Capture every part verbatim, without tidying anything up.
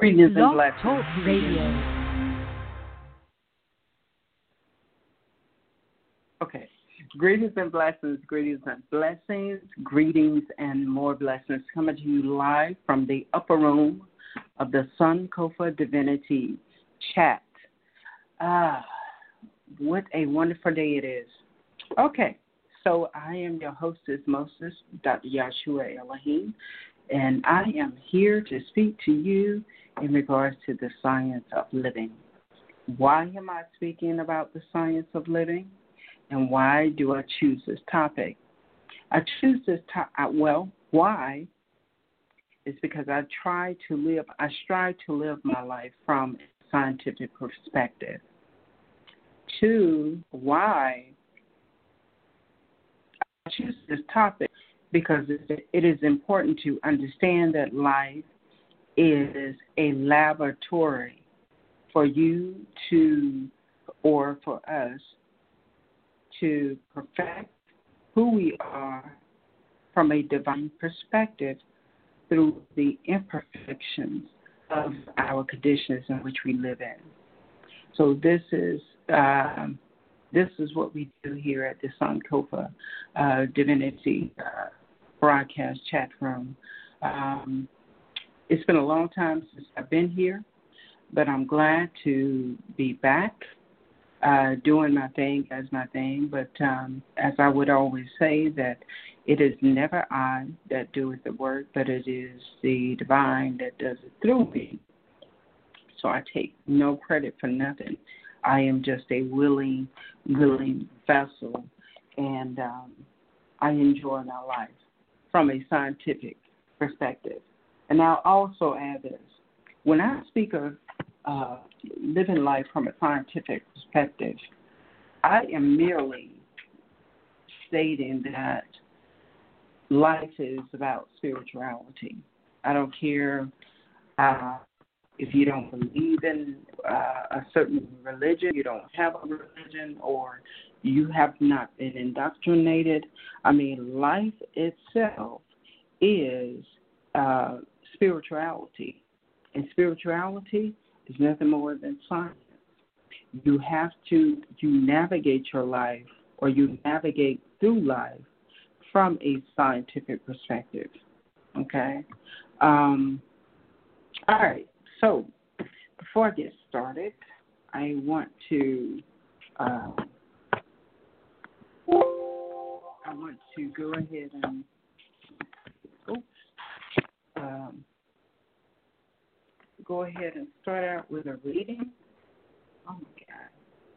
Greetings and Blog blessings. Talk Radio. Okay. Greetings and blessings, greetings and blessings, greetings and more blessings coming to you live from the upper room of the Sankofa Divinity Chat. Ah, what a wonderful day it is. Okay, so I am your hostess, Moses, Doctor Yahshua Elohim, and I am here to speak to you in regards to the science of living. Why am I speaking about the science of living? And why do I choose this topic? I choose this topic, well, why? It's because I try to live, I strive to live my life from a scientific perspective. Two, why? I choose this topic because it is important to understand that life is a laboratory for you to, or for us, to perfect who we are from a divine perspective through the imperfections of our conditions in which we live in. So this is um, this is what we do here at the Sankofa uh, Divinity uh, broadcast chat room. Um, it's been a long time since I've been here, but I'm glad to be back. Uh, doing my thing as my thing, but um, as I would always say, that it is never I that doeth the work, but it is the divine that does it through me. So I take no credit for nothing. I am just a willing, willing vessel, and um, I enjoy my life from a scientific perspective. And I'll also add this. When I speak of Uh, living life from a scientific perspective, I am merely stating that life is about spirituality. I don't care uh, if you don't believe in uh, a certain religion, you don't have a religion, or you have not been indoctrinated. I mean, life itself is uh, spirituality. And spirituality is nothing more than science. You have to, you navigate your life, or you navigate through life from a scientific perspective. Okay? Um, all right. So before I get started, I want to, uh, I want to go ahead and, oops, um, go ahead and start out with a reading. Oh, my God.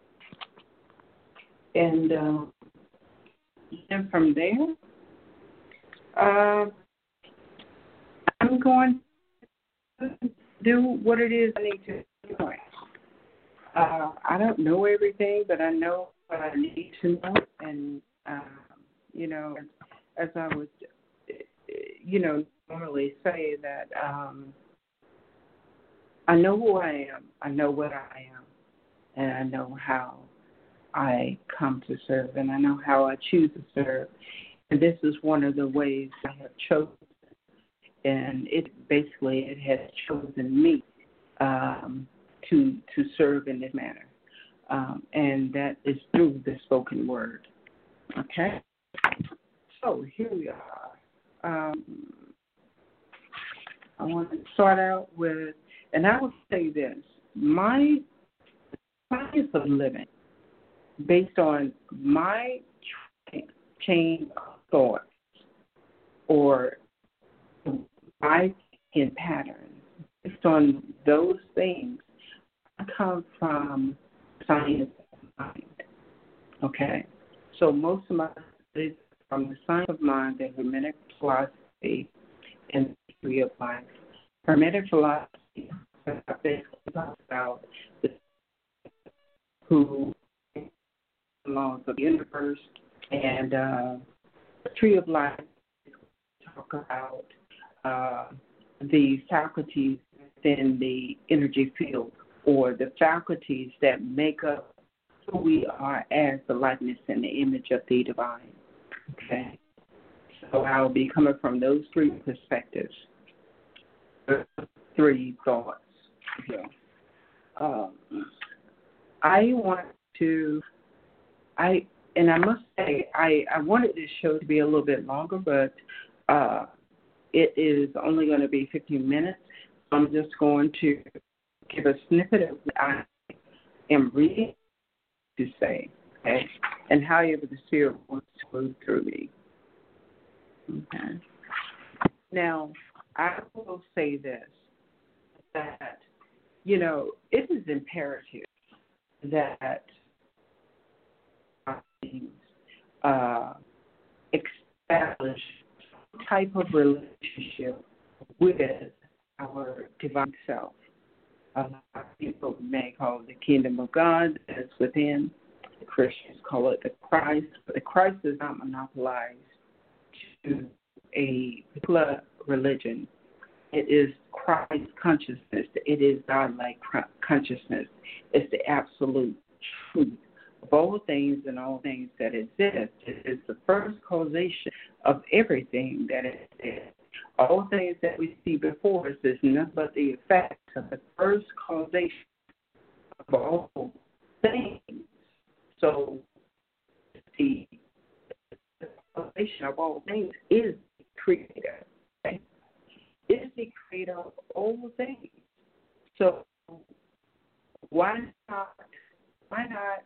And um, then from there, uh, I'm going to do what it is I need to do. Uh, I don't know everything, but I know what I need to know. And, um, you know, as I would, you know, normally say that, um, I know who I am, I know what I am, and I know how I come to serve, and I know how I choose to serve. And this is one of the ways I have chosen, and it basically it has chosen me um, to to serve in this manner, um, and that is through the spoken word. Okay? So here we are. Um, I want to start out with, and I will say this, my science of living, based on my chain of thoughts or my thinking patterns, based on those things, I come from science of mind. Okay? So most of my studies from the science of mind, the Hermetic philosophy, and the theory of life. Hermetic philosophy basically talks about the who laws of the universe, and uh, the tree of life talk about uh, the faculties within the energy field, or the faculties that make up who we are as the likeness and the image of the divine. Okay, so I'll be coming from those three perspectives, three thoughts. So, um, I want to, I and I must say, I, I wanted this show to be a little bit longer, but uh, it is only going to be fifteen minutes. I'm just going to give a snippet of what I am reading to say, okay, and however the Spirit wants to move through me. Okay. Now, I will say this, that, you know, it is imperative that uh, establish some type of relationship with our divine self. A lot of people may call it the kingdom of God that's within. The Christians call it the Christ. But the Christ is not monopolized to a particular religion. It is Christ consciousness. It is God-like consciousness. It's the absolute truth of all things and all things that exist. It is the first causation of everything that exists. All things that we see before us is nothing but the effects of the first causation of all things. So the causation of all things is the creator. Okay? It is the creator of all things. So why not? Why not?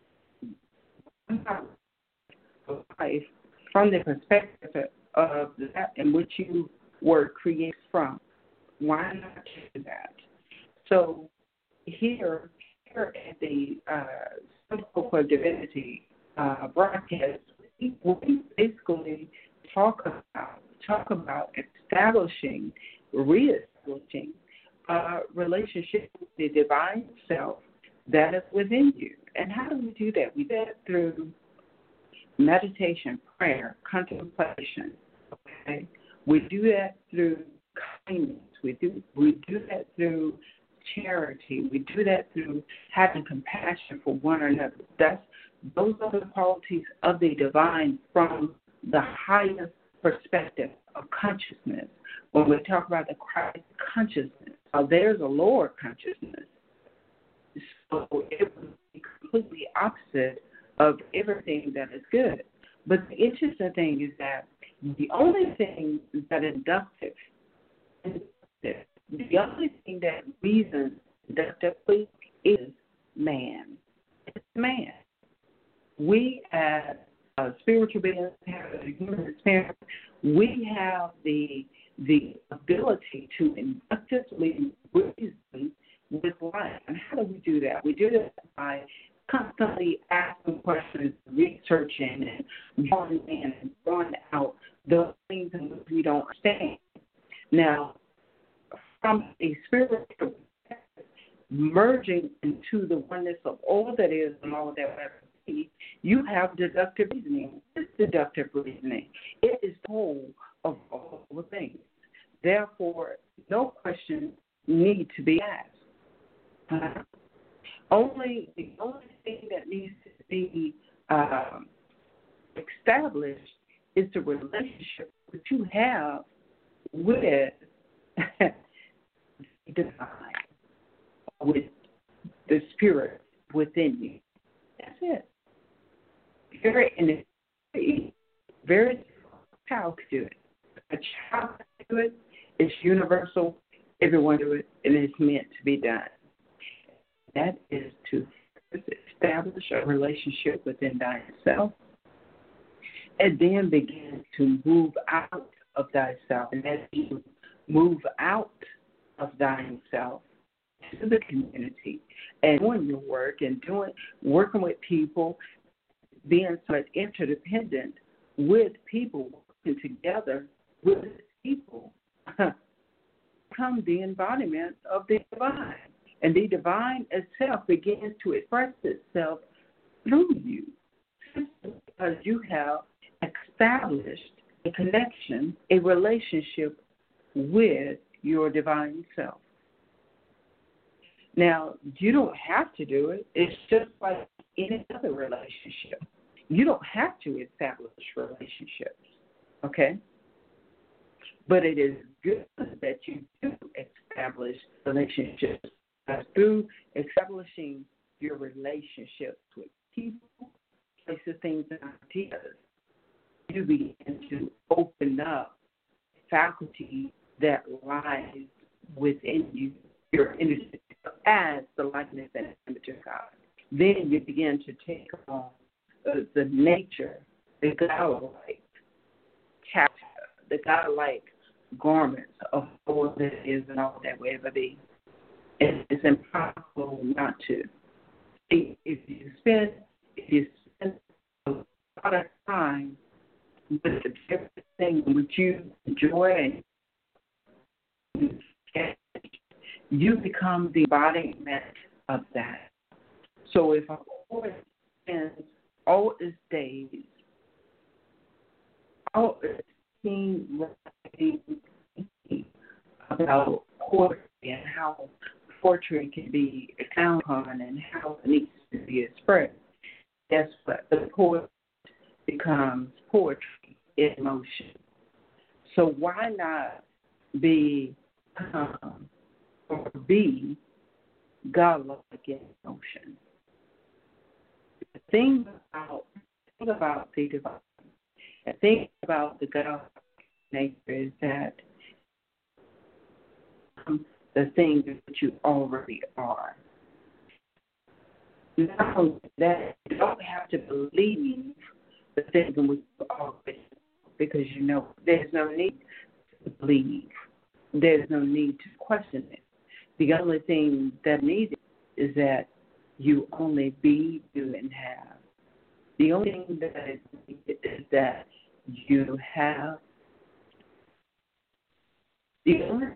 Why not life from the perspective of that in which you were created from? Why not do that? So here, here at the uh, Center for Divinity uh, broadcast, we, we basically talk about talk about establishing, reestablishing a relationship with the divine self that is within you. And how do we do that? We do that through meditation, prayer, contemplation. Okay, we do that through kindness. We do we do that through charity. We do that through having compassion for one another. That's those are the qualities of the divine from the highest perspective of consciousness. When we talk about the Christ consciousness, now there's a lower consciousness. So it would be completely opposite of everything that is good. But the interesting thing is that the only thing that inductive, the only thing that reasons inductively is man. It's man. We as uh, spiritual beings, as a human experience, we have the the ability to inductively reason with life. And how do we do that? We do that by constantly asking questions, researching, and drawing in and drawing out those things in which we don't understand. Now, from a spiritual perspective, merging into the oneness of all that is and all that ever be, you have deductive reasoning. It's deductive reasoning. It is the whole of all the things. Therefore, no questions need to be asked. Uh, only the only thing that needs to be um, established is the relationship that you have with the divine, with the spirit within you. That's it. Very and it's very child to do it. A child can do it. It's universal. Everyone do it, and it's meant to be done. That is to establish a relationship within thyself, and then begin to move out of thyself. And as you move out of thyself to the community and doing your work and doing working with people, being somewhat interdependent with people, working together with people, come the embodiment of the divine. And the divine itself begins to express itself through you, because you have established a connection, a relationship with your divine self. Now, you don't have to do it. It's just like any other relationship. You don't have to establish relationships, okay? But it is good that you do establish relationships Because through establishing your relationships with people, places, things, and ideas, you begin to open up faculty that lies within you, your energy, as the likeness and image of God. Then you begin to take on uh, the nature, the God-like character, the God-like garments of all that is and all that will ever be. And it's impossible not to. If you spend, if you spend a lot of time with the different things which you enjoy, and you become the embodiment of that. So if a poet spends all its days, all its being writing about poetry and how poetry can be accounted upon and how it needs to be expressed, that's what the poet becomes poetry in motion. So why not be um, or be godlike in motion? The thing about the thing about the divine, the thing about the godlike nature is that um, the thing that you already are. Not only that, you don't have to believe the things in which you already are, because you know there's no need to believe. There's no need to question it. The only thing that needed is that you only be, do, and have. The only thing that is needed is that you have. The only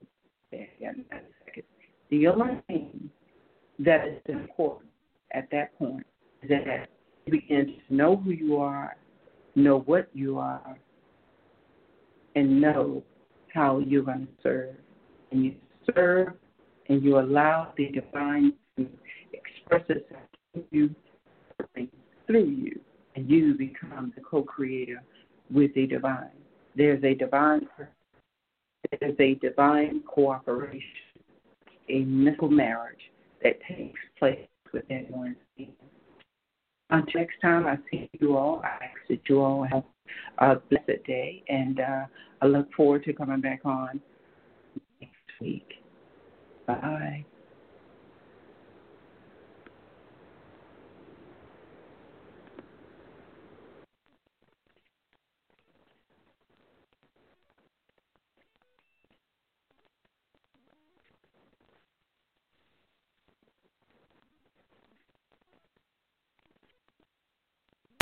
The only thing that is important at that point is that you begin to know who you are, know what you are, and know how you're going to serve. And you serve and you allow the divine to express itself to you, through you, and you become the co-creator with the divine. There's a divine there's a divine cooperation, a mystical marriage that takes place within one's being. Until next time I see you all, I ask that you all have a blessed day, and uh, I look forward to coming back on next week. Bye.